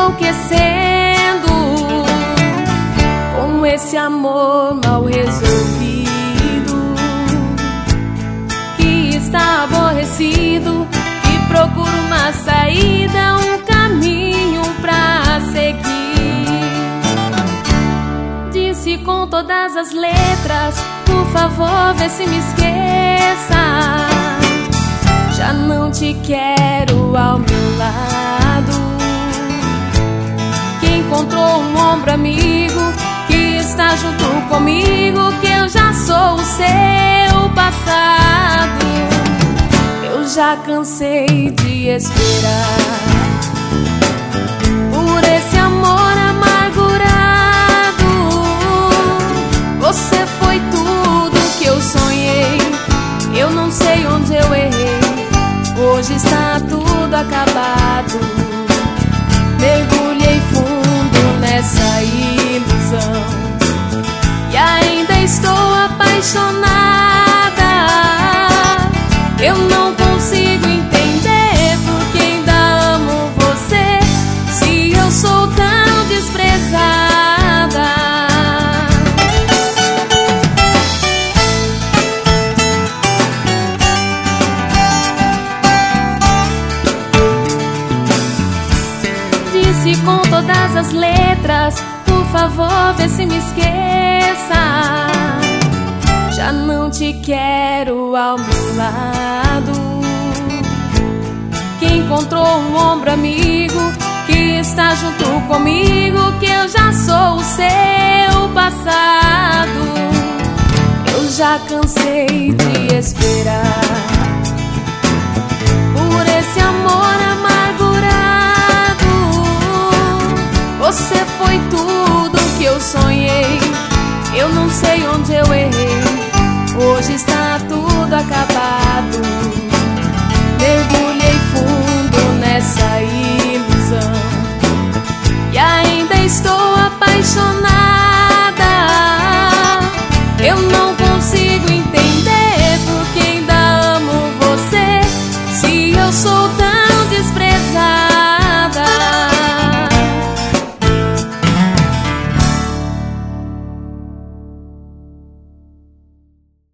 enlouquecendo com esse amor mal resolvido, que está aborrecido, que procura uma saída, um caminho pra seguir. Disse com todas as letras: por favor, vê se me esqueça, já não te quero ao meu lado. Que encontrou um ombro amigo, que está junto comigo, que eu já sou o seu passado. Eu já cansei de esperar por esse amor amargurado. Você foi tudo que eu sonhei, eu não sei onde eu errei. Hoje está tudo acabado. Mergulhei fundo nessa ilusão e ainda estou apaixonada. Eu não consigo entender por que ainda amo você, se eu sou tão desprezada. Disse com todas as letras: por favor, vê se me esqueça, já não te quero ao meu lado. Que encontrou um ombro amigo, que está junto comigo, que eu já sou o seu passado. Eu já cansei de esperar por esse amor amargurado. Você foi tudo que eu sonhei, eu não sei onde eu errei. Hoje está tudo acabado.